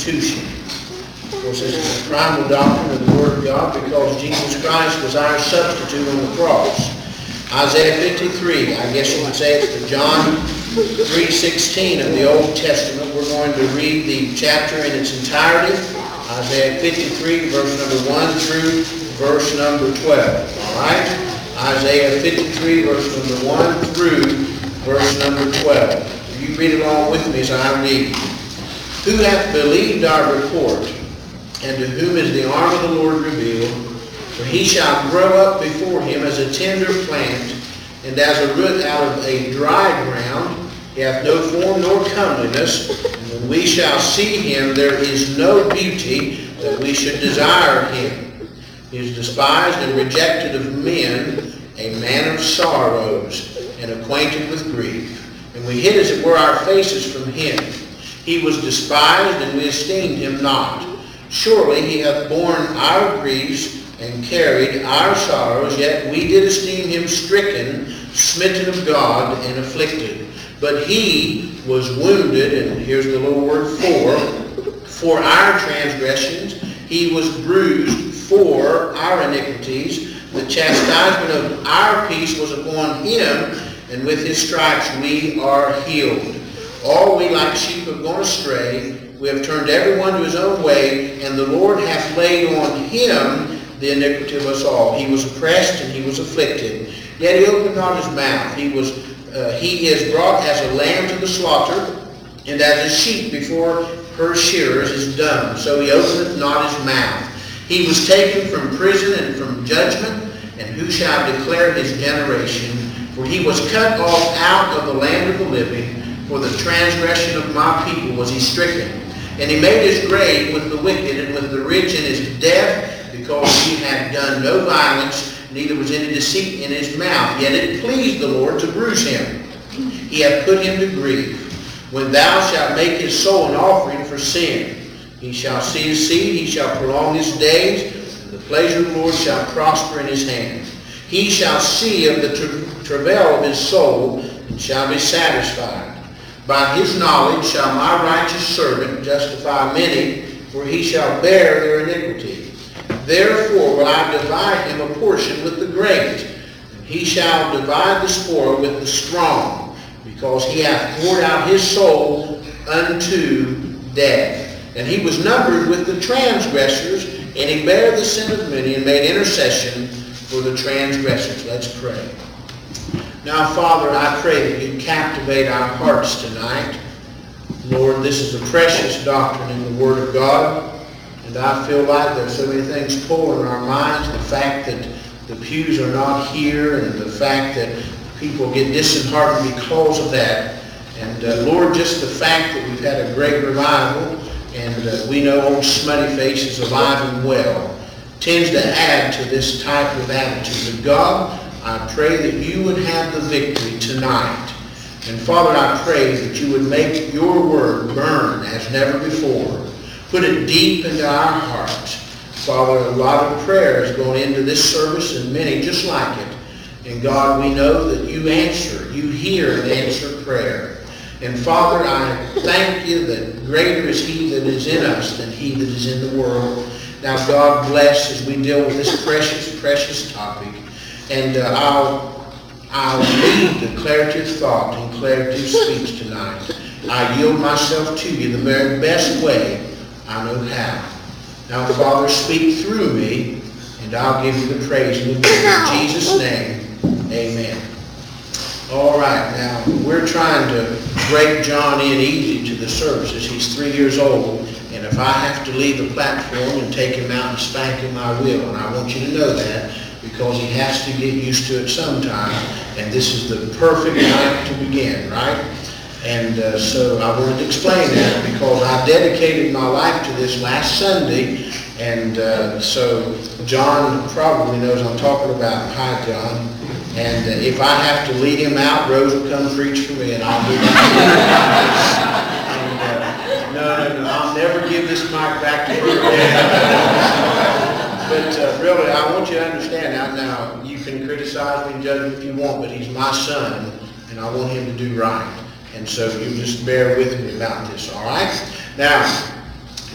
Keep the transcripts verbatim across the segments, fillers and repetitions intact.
substitution. Of course, this is the primal doctrine of the Word of God because Jesus Christ was our substitute on the cross. Isaiah fifty-three, I guess you would say it's the John three sixteen of the Old Testament. We're going to read the chapter in its entirety. Isaiah fifty-three, verse number one through verse number twelve. All right? Isaiah fifty-three, verse number one through verse number twelve. You read along with me as I read. Who hath believed our report, and to whom is the arm of the Lord revealed? For he shall grow up before him as a tender plant, and as a root out of a dry ground. He hath no form nor comeliness, and when we shall see him, there is no beauty that we should desire him. He is despised and rejected of men, a man of sorrows, and acquainted with grief. And we hid as it were our faces from him. He was despised, and we esteemed him not. Surely he hath borne our griefs, and carried our sorrows, yet we did esteem him stricken, smitten of God, and afflicted. But he was wounded, and here's the little word for, for our transgressions. He was bruised for our iniquities. The chastisement of our peace was upon him, and with his stripes we are healed. All we like sheep have gone astray. We have turned everyone to his own way, and the Lord hath laid on him the iniquity of us all. He was oppressed and he was afflicted, yet he opened not his mouth. He was uh, he is brought as a lamb to the slaughter, and as a sheep before her shearers is dumb, so he openeth not his mouth. He was taken from prison and from judgment, and who shall declare his generation? For he was cut off out of the land of the living. For the transgression of my people was he stricken. And he made his grave with the wicked, and with the rich in his death, because he had done no violence, neither was any deceit in his mouth. Yet it pleased the Lord to bruise him. He hath put him to grief. When thou shalt make his soul an offering for sin, he shall see his seed, he shall prolong his days, and the pleasure of the Lord shall prosper in his hand. He shall see of the tra- travail of his soul, and shall be satisfied. By his knowledge shall my righteous servant justify many, for he shall bear their iniquity. Therefore will I divide him a portion with the great, and he shall divide the spoil with the strong, because he hath poured out his soul unto death. And he was numbered with the transgressors, and he bare the sin of many, and made intercession for the transgressors. Let's pray. Now, Father, I pray that you captivate our hearts tonight. Lord, this is a precious doctrine in the Word of God. And I feel like there's so many things pulling in our minds. The fact that the pews are not here, and the fact that people get disheartened because of that. And uh, Lord, just the fact that we've had a great revival, and uh, we know old smutty face is alive and well, tends to add to this type of attitude. But God, I pray that you would have the victory tonight. And Father, I pray that you would make your word burn as never before. Put it deep into our hearts. Father, a lot of prayer is going into this service, and many just like it. And God, we know that you answer, you hear and answer prayer. And Father, I thank you that greater is he that is in us than he that is in the world. Now, God bless as we deal with this precious, precious topic. And uh, I'll, I'll lead declarative thought and declarative speech tonight. I yield myself to you the very best way I know how. Now, Father, speak through me, and I'll give you the praise and the glory. In Jesus' name, amen. All right, now, we're trying to break John in easy to the services. He's three years old, and if I have to leave the platform and take him out and spank him, I will. And I want you to know that, because he has to get used to it sometime. And this is the perfect night to begin, right? And uh, so I wanted to explain that, because I dedicated my life to this last Sunday. And uh, so John probably knows I'm talking about. Hi, John. And uh, if I have to lead him out, Rose will come preach for me, and I'll do that. and, uh, no, no, no. I'll never give this mic back to her. But uh, really, I want you to understand now, now, you can criticize me and judge me if you want, but he's my son, and I want him to do right. And so you just bear with me about this, all right? Now,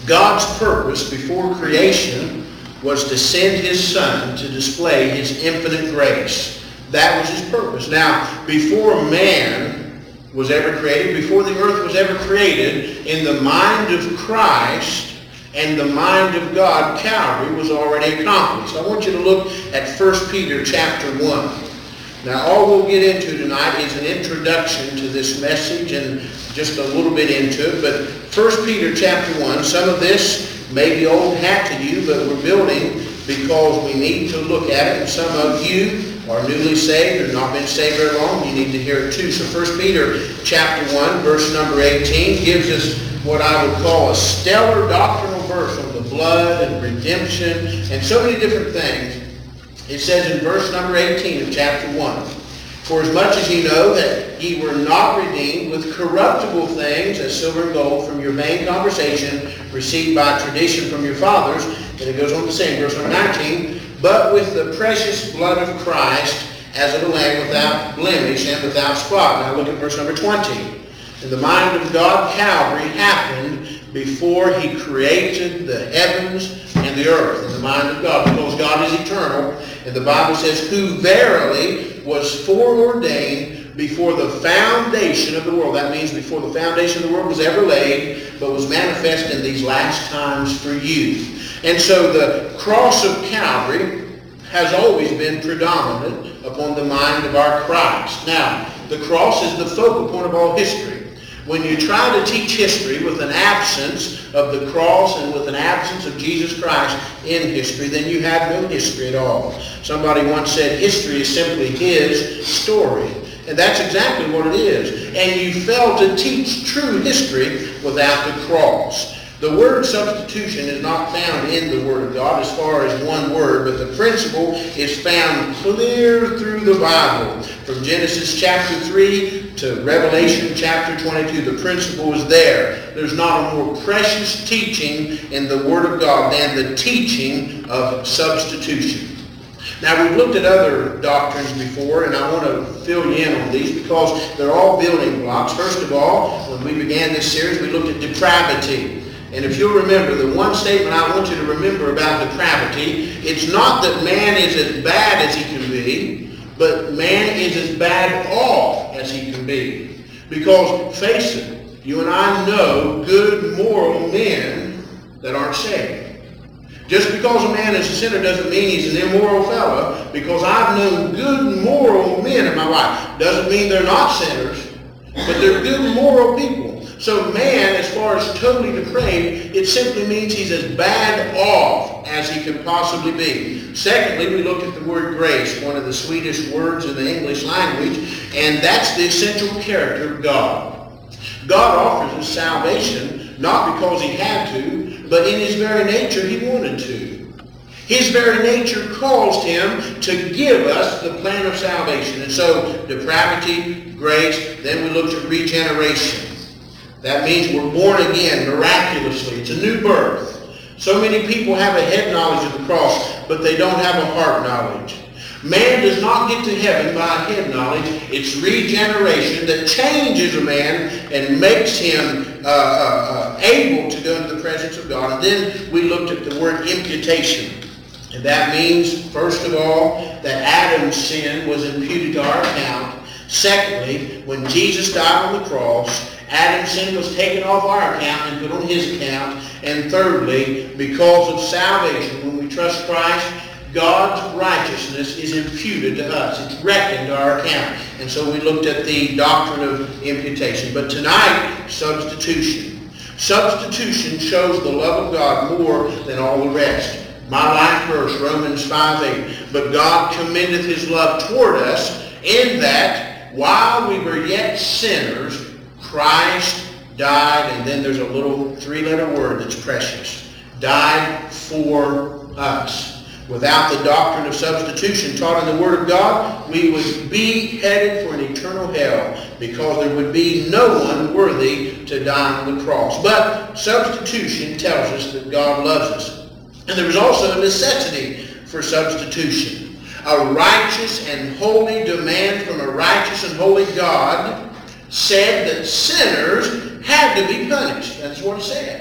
God's purpose before creation was to send his Son to display his infinite grace. That was his purpose. Now, before man was ever created, before the earth was ever created, in the mind of Christ and the mind of God, Calvary was already accomplished. I want you to look at First Peter chapter one. Now, all we'll get into tonight is an introduction to this message and just a little bit into it. But First Peter chapter one, some of this may be old hat to you, but we're building because we need to look at it. And some of you are newly saved or not been saved very long, you need to hear it too. So First Peter chapter one, verse number eighteen, gives us what I would call a stellar doctrinal verse on the blood and redemption and so many different things. It says in verse number eighteen of chapter one, "For as much as ye know that ye were not redeemed with corruptible things, as silver and gold, from your vain conversation received by tradition from your fathers," and it goes on to say in verse number nineteen, "but with the precious blood of Christ, as of a lamb without blemish and without spot." Now look at verse number twenty. "In the mind of God, Calvary happened before he created the heavens and the earth." In the mind of God, because God is eternal. And the Bible says, "who verily was foreordained before the foundation of the world." That means before the foundation of the world was ever laid, but was manifest in these last times for you. And so the cross of Calvary has always been predominant upon the mind of our Christ. Now, the cross is the focal point of all history. When you try to teach history with an absence of the cross and with an absence of Jesus Christ in history, then you have no history at all. Somebody once said history is simply his story. And that's exactly what it is. And you fail to teach true history without the cross. The word substitution is not found in the Word of God as far as one word, but the principle is found clear through the Bible. From Genesis chapter three to Revelation chapter twenty-two, the principle is there. There's not a more precious teaching in the Word of God than the teaching of substitution. Now, we've looked at other doctrines before, and I want to fill you in on these because they're all building blocks. First of all, when we began this series, we looked at depravity. And if you'll remember, the one statement I want you to remember about depravity, it's not that man is as bad as he can be, but man is as bad off as he can be. Because, face it, you and I know good moral men that aren't saved. Just because a man is a sinner doesn't mean he's an immoral fellow, because I've known good moral men in my life. Doesn't mean they're not sinners, but they're good moral people. So man, as far as totally depraved, it simply means he's as bad off as he can possibly be. Secondly, we looked at the word grace, one of the sweetest words in the English language, and that's the essential character of God. God offers us salvation, not because he had to, but in his very nature he wanted to. His very nature caused him to give us the plan of salvation. And so, depravity, grace, then we looked at regeneration. That means we're born again miraculously. It's a new birth. So many people have a head knowledge of the cross, but they don't have a heart knowledge. Man does not get to heaven by head knowledge. It's regeneration that changes a man and makes him uh, uh, uh, able to go into the presence of God. And then we looked at the word imputation. And that means, first of all, that Adam's sin was imputed to our account. Secondly, when Jesus died on the cross, Adam's sin was taken off our account and put on his account. And thirdly, because of salvation, when we trust Christ, God's righteousness is imputed to us. It's reckoned to our account. And so we looked at the doctrine of imputation. But tonight, substitution. Substitution shows the love of God more than all the rest. My life verse, Romans five eight. "But God commendeth his love toward us, in that while we were yet sinners, Christ died," and then there's a little three-letter word that's precious, "died for us." Without the doctrine of substitution taught in the Word of God, we would be headed for an eternal hell, because there would be no one worthy to die on the cross. But substitution tells us that God loves us. And there is also a necessity for substitution. A righteous and holy demand from a righteous and holy God said that sinners had to be punished. That's what it said.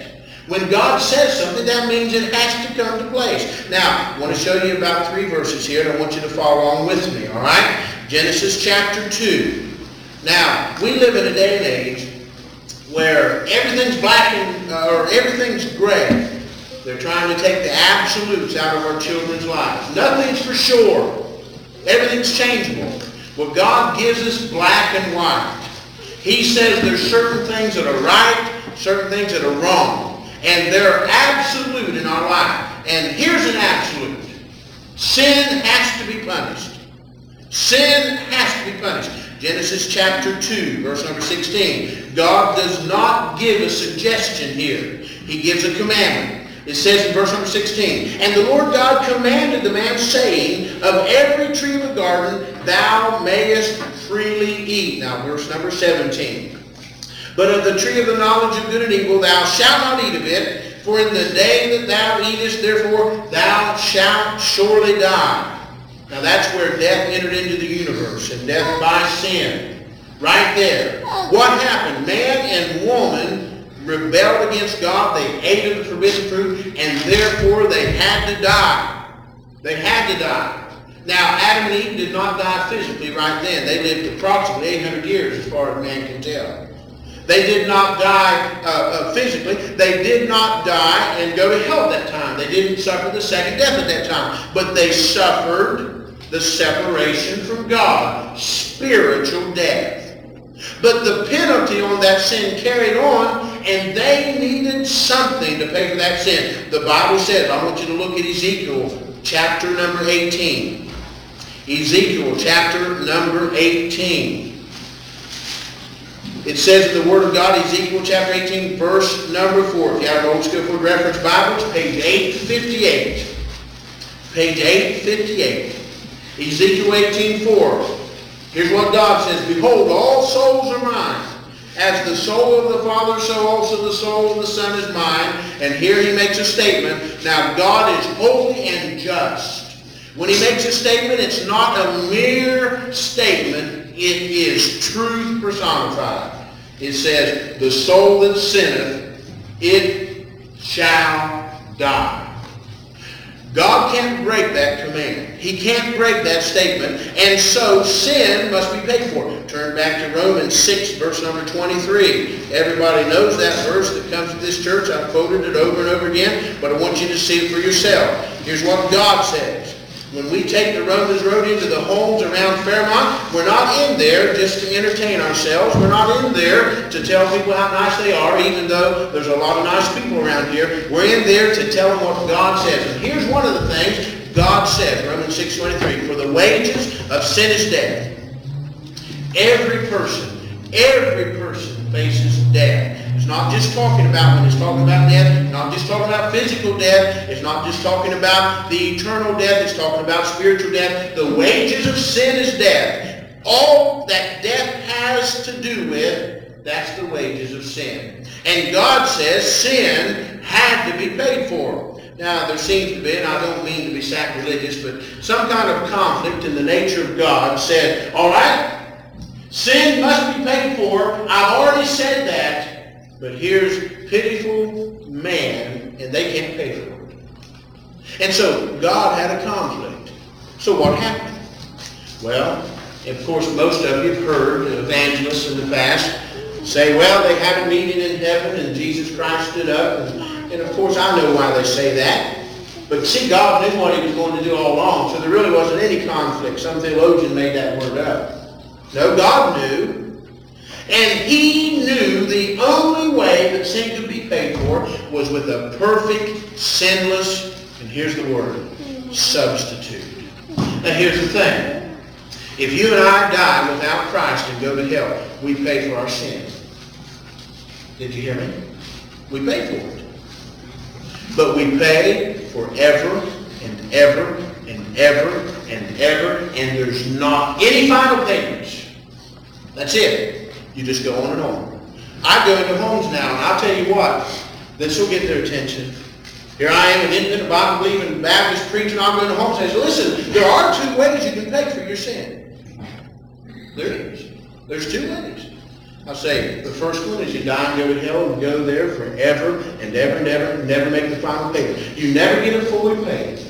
When God says something, that means it has to come to place. Now, I want to show you about three verses here, and I want you to follow along with me, all right? Genesis chapter two. Now, we live in a day and age where everything's black and, uh, or everything's gray. They're trying to take the absolutes out of our children's lives. Nothing's for sure. Everything's changeable. Well, God gives us black and white. He says there's certain things that are right, certain things that are wrong. And they're absolute in our life. And here's an absolute. Sin has to be punished. Sin has to be punished. Genesis chapter two, verse number sixteen. God does not give a suggestion here. He gives a commandment. It says in verse number sixteen, "And the Lord God commanded the man, saying, Of every tree of the garden thou mayest freely eat." Now verse number seventeen. "But of the tree of the knowledge of good and evil thou shalt not eat of it, for in the day that thou eatest, therefore thou shalt surely die." Now that's where death entered into the universe, and death by sin. Right there. What happened? Man and woman rebelled against God. They ate of the forbidden fruit, and therefore they had to die. They had to die. Now, Adam and Eve did not die physically right then. They lived approximately eight hundred years, as far as man can tell. They did not die uh, uh, physically. They did not die and go to hell at that time. They didn't suffer the second death at that time. But they suffered the separation from God, spiritual death. But the penalty on that sin carried on, and they needed something to pay for that sin. The Bible says, I want you to look at Ezekiel chapter number eighteen. Ezekiel chapter number eighteen. It says in the Word of God, Ezekiel chapter eighteen, verse number four. If you have an Old Scripture Reference Bibles, page eight fifty-eight. Page eight fifty-eight. Ezekiel eighteen, four. Here's what God says, "Behold, all souls are mine. As the soul of the Father, so also the soul of the Son is mine." And here he makes a statement. Now, God is holy and just. When he makes a statement, it's not a mere statement. It is truth personified. It says, "The soul that sinneth, it shall die." God can't break that command. He can't break that statement. And so sin must be paid for. Turn back to Romans six, verse number twenty-three. Everybody knows that verse that comes to this church. I've quoted it over and over again, but I want you to see it for yourself. Here's what God says. When we take the Romans Road into the homes around Fairmont, we're not in there just to entertain ourselves. We're not in there to tell people how nice they are, even though there's a lot of nice people around here. We're in there to tell them what God says. And here's one of the things God says, Romans six twenty-three, "For the wages of sin is death." Every person, every person faces death. It's not just talking about, when it's talking about death, it's not just talking about physical death. It's not just talking about the eternal death. It's talking about spiritual death. The wages of sin is death. All that death has to do with, that's the wages of sin. And God says sin had to be paid for. Now, there seems to be, and I don't mean to be sacrilegious, but some kind of conflict in the nature of God said, all right, sin must be paid for. I've already said that. But here's pitiful man, and they can't pay for it. And so God had a conflict. So what happened? Well, of course, most of you have heard evangelists in the past say, well, they had a meeting in heaven, and Jesus Christ stood up. And, and of course, I know why they say that. But see, God knew what he was going to do all along, so there really wasn't any conflict. Some theologian made that word up. No, God knew. And he knew the only way that sin could be paid for was with a perfect, sinless, and here's the word, substitute. Now here's the thing. If you and I die without Christ and go to hell, we pay for our sin. Did you hear me? We pay for it. But we pay forever and ever and ever and ever, and there's not any final payments. That's it. You just go on and on. I go into homes now, and I'll tell you what, this will get their attention. Here I am, an independent Bible-believing Baptist preacher, I'll go into homes and say, listen, there are two ways you can pay for your sin. There is. There's two ways. I say, the first one is you die and go to hell and go there forever and ever and ever and never make the final payment. You never get it fully paid.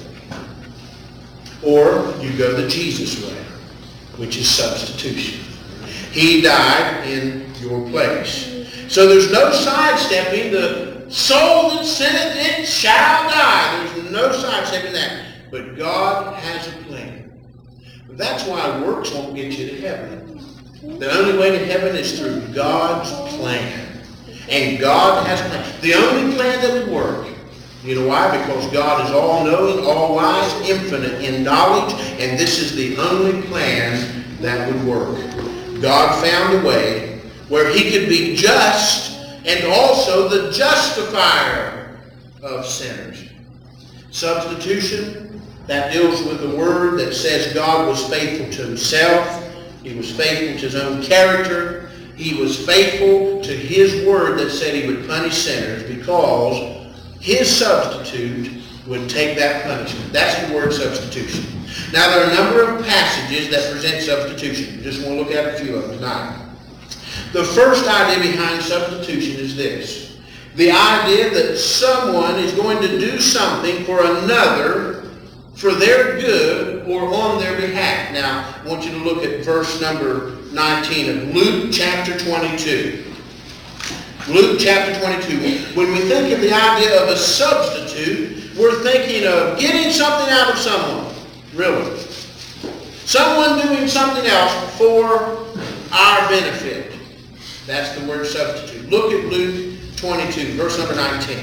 Or you go the Jesus way, which is substitution. He died in your place. So there's no sidestepping. The soul that sinneth it shall die. There's no sidestepping that. But God has a plan. That's why works won't get you to heaven. The only way to heaven is through God's plan. And God has a plan. The only plan that would work. You know why? Because God is all-knowing, all-wise, infinite in knowledge, and this is the only plan that would work. God found a way where he could be just and also the justifier of sinners. Substitution, that deals with the word that says God was faithful to himself. He was faithful to his own character. He was faithful to his word that said he would punish sinners because his substitute would take that punishment. That's the word substitution. Now, there are a number of passages that present substitution. Just want to look at a few of them tonight. The first idea behind substitution is this. The idea that someone is going to do something for another for their good or on their behalf. Now, I want you to look at verse number nineteen of Luke chapter twenty-two. Luke chapter twenty-two. When we think of the idea of a substitute, we're thinking of getting something out of someone. Really. Someone doing something else for our benefit. That's the word substitute. Look at Luke twenty-two, verse number nineteen.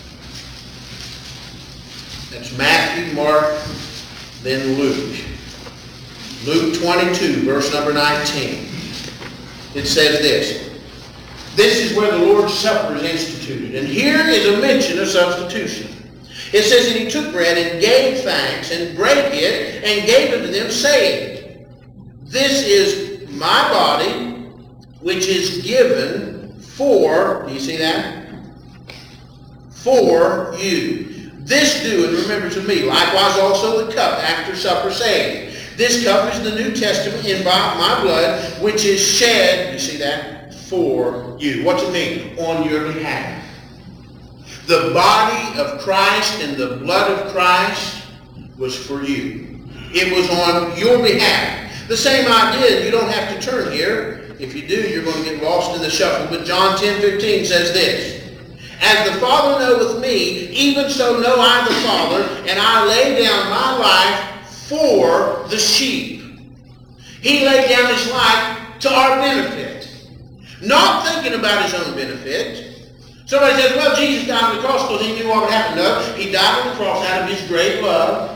That's Matthew, Mark, then Luke. Luke twenty-two, verse number nineteen. It says this. This is where the Lord's Supper is instituted. And here is a mention of substitution. It says that he took bread and gave thanks and brake it and gave it to them, saying, this is my body, which is given for, do you see that? For you. This do, and remember to me, likewise also the cup after supper, saying, this cup is the New Testament in my blood, which is shed, you see that, for you. What's it mean? On your behalf. The body of Christ and the blood of Christ was for you. It was on your behalf. The same idea, you don't have to turn here. If you do, you're going to get lost in the shuffle. But John ten fifteen says this. As the Father knoweth me, even so know I the Father, and I lay down my life for the sheep. He laid down his life to our benefit. Not thinking about his own benefit. Somebody says, well, Jesus died on the cross because he knew what would happen. No, he died on the cross out of his great love.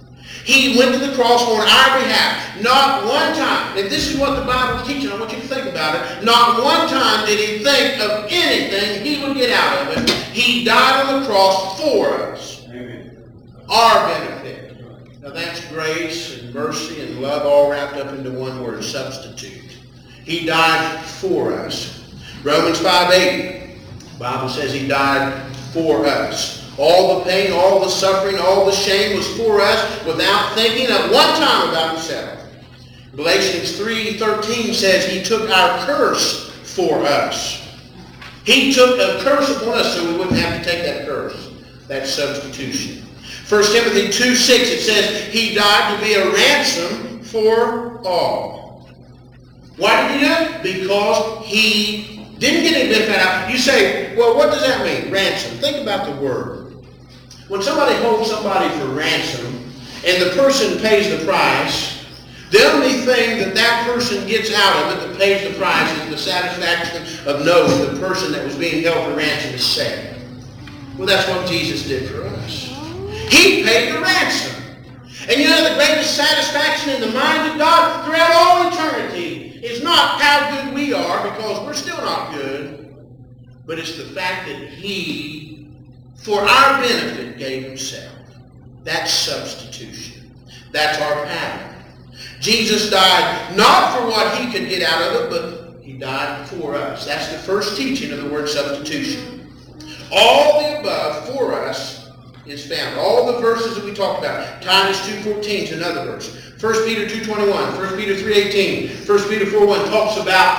He went to the cross on our behalf. Not one time, and this is what the Bible is teaching, I want you to think about it. Not one time did he think of anything he would get out of it. He died on the cross for us. Amen. Our benefit. Now that's grace and mercy and love all wrapped up into one word, substitute. He died for us. Romans five eight, the Bible says he died for us. All the pain, all the suffering, all the shame was for us without thinking at one time about himself. Galatians three thirteen says he took our curse for us. He took a curse upon us so we wouldn't have to take that curse. That's substitution. First Timothy two six, it says he died to be a ransom for all. Why did he do it? Because he didn't get any benefit out. You say, well, what does that mean? Ransom. Think about the word. When somebody holds somebody for ransom and the person pays the price, the only thing that that person gets out of it that pays the price is the satisfaction of knowing the person that was being held for ransom is saved. Well, that's what Jesus did for us. He paid the ransom. And you know the greatest satisfaction in the mind of God throughout all eternity is not how good we are, because we're still not good, but it's the fact that he, for our benefit, gave himself. That's substitution. That's our pattern. Jesus died not for what he could get out of it, but he died for us. That's the first teaching of the word substitution. All the above for us is found. All the verses that we talked about. Titus two fourteen is another verse. First Peter two twenty-one, First Peter three eighteen, First Peter four one talks about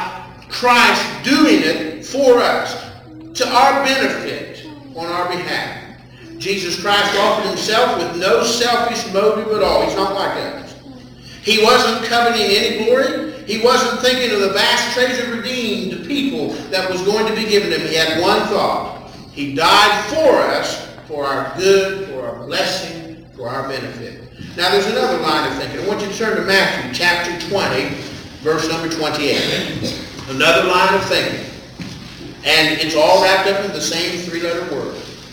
Christ doing it for us, to our benefit, on our behalf. Jesus Christ offered himself with no selfish motive at all. He's not like us. He wasn't coveting any glory. He wasn't thinking of the vast treasure redeemed people that was going to be given him. He had one thought. He died for us, for our good, for our blessing, for our benefit. Now there's another line of thinking. I want you to turn to Matthew chapter twenty, verse number twenty-eight. Another line of thinking. And it's all wrapped up in the same three-letter word.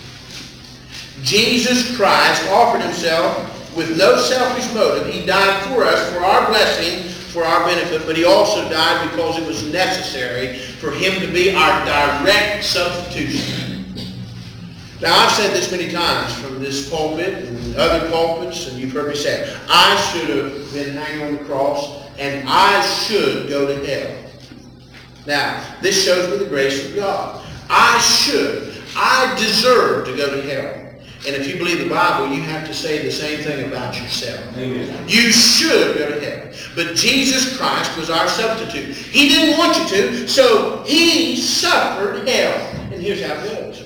Jesus Christ offered himself with no selfish motive. He died for us, for our blessing, for our benefit, but he also died because it was necessary for him to be our direct substitution. Now, I've said this many times from this pulpit and other pulpits, and you've heard me say it. I should have been hanging on the cross, and I should go to hell. Now, this shows me the grace of God. I should. I deserve to go to hell. And if you believe the Bible, you have to say the same thing about yourself. Amen. You should go to heaven. But Jesus Christ was our substitute. He didn't want you to, so he suffered hell. And here's how it goes.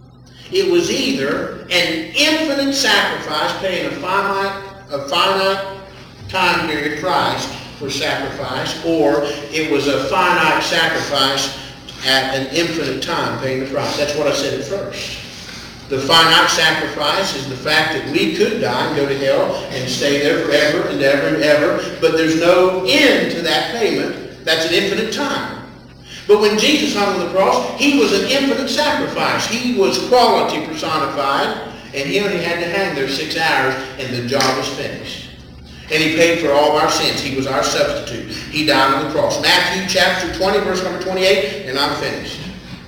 It was either an infinite sacrifice, paying a finite, a finite time period price for sacrifice, or it was a finite sacrifice at an infinite time, paying the price. That's what I said at first. The finite sacrifice is the fact that we could die and go to hell and stay there forever and ever and ever, but there's no end to that payment. That's an infinite time. But when Jesus hung on the cross, he was an infinite sacrifice. He was quality personified, and he only had to hang there six hours, and the job was finished. And he paid for all of our sins. He was our substitute. He died on the cross. Matthew chapter twenty, verse number twenty-eight, and I'm finished.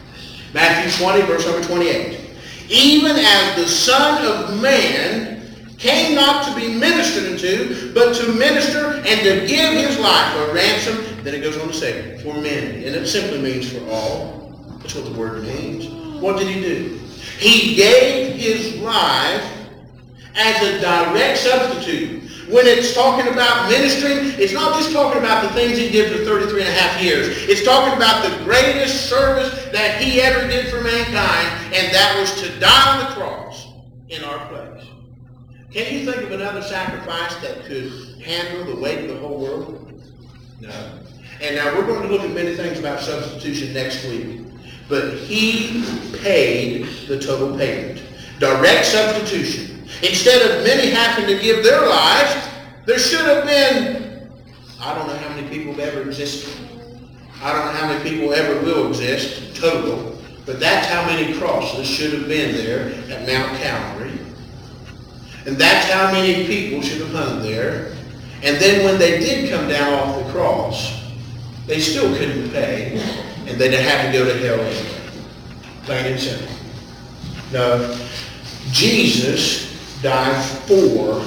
Matthew twenty, verse number twenty-eight. Even as the Son of Man came not to be ministered unto, but to minister and to give his life a ransom, then it goes on to say, for many. And it simply means for all. That's what the word means. What did he do? He gave his life as a direct substitute. When it's talking about ministering, it's not just talking about the things he did for thirty-three and a half years. It's talking about the greatest service that he ever did for mankind, and that was to die on the cross in our place. Can you think of another sacrifice that could handle the weight of the whole world? No. And now we're going to look at many things about substitution next week. But he paid the total payment. Direct substitution. Instead of many having to give their lives, there should have been, I don't know how many people have ever existed. I don't know how many people ever will exist, total. But that's how many crosses should have been there at Mount Calvary. And that's how many people should have hung there. And then when they did come down off the cross, they still couldn't pay, and they'd have to go to hell anyway. Plain and simple. No, Jesus died for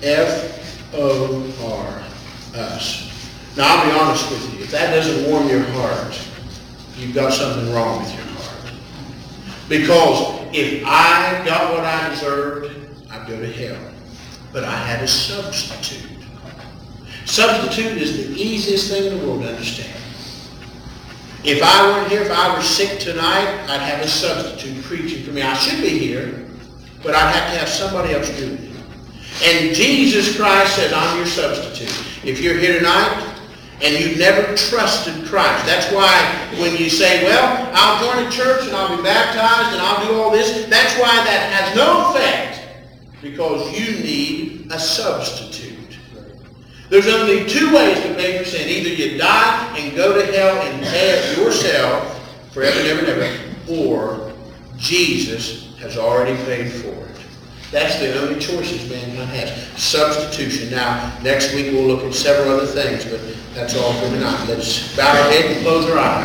F O R, us. Now, I'll be honest with you. If that doesn't warm your heart, you've got something wrong with your heart. Because if I got what I deserved, I'd go to hell. But I had a substitute. Substitute is the easiest thing in the world to understand. If I weren't here, if I were sick tonight, I'd have a substitute preaching for me. I should be here, but I'd have to have somebody else do it. And Jesus Christ says, I'm your substitute. If you're here tonight and you've never trusted Christ, that's why when you say, well, I'll join a church and I'll be baptized and I'll do all this, that's why that has no effect, because you need a substitute. There's only two ways to pay for sin. Either you die and go to hell and pay it yourself forever and ever and ever, or Jesus has already paid for it. That's the only choices mankind has. Substitution. Now, next week we'll look at several other things, but that's all for tonight. Let's bow our head and close our eyes.